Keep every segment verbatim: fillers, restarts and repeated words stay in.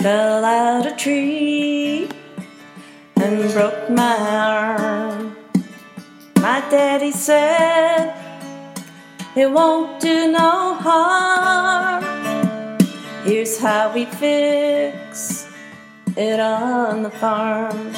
fell out a tree and broke my arm. My daddy said it won't do no harm. Here's how we fix it on the farm.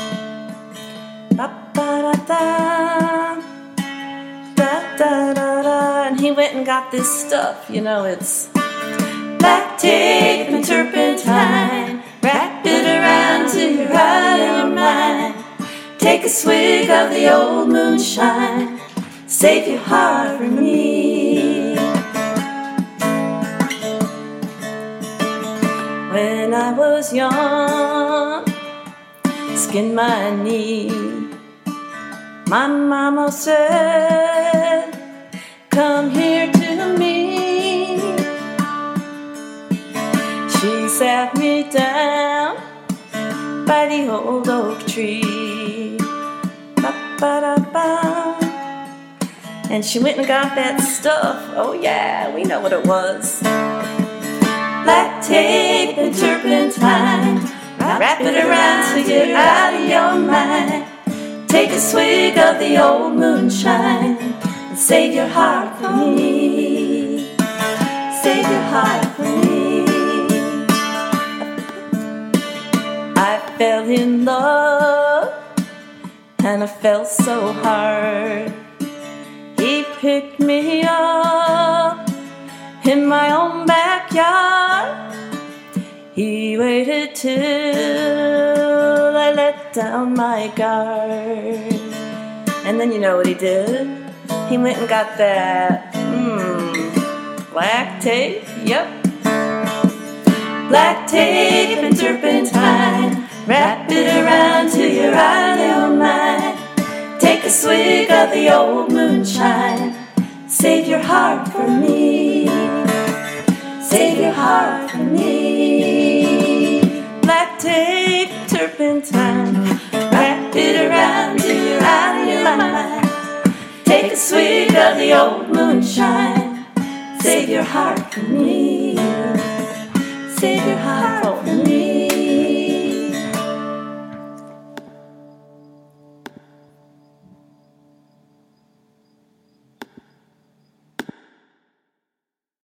Ba-ba-da-da, da-da-da-da. And he went and got this stuff, you know, it's black tape and turpentine. Wrap it around till you're out of your mind. Take a swig of the old moonshine. Save your heart for me. When I was young, skinned my knee, my mama said, come here to me. She sat me down by the old oak tree. Ba-ba-da-ba. And she went and got that stuff. Oh yeah, we know what it was. Black tape and turpentine. Wrap it around till you're out of your mind. Take a swig of the old moonshine and save your heart for me. Save your heart for me. I fell in love and I fell so hard. He picked me up in my own backyard. He waited till I let down my guard. And then you know what he did? He went and got that, mmm, black tape, yep. Black tape and turpentine. Wrap it around till you're out of your mind. Take a swig of the old moonshine. Save your heart for me. Save your heart for me. Black tape, turpentine. Wrap it around till you're out of your mind. Take a swig of the old moonshine. Save your heart for me. Save your heart for me.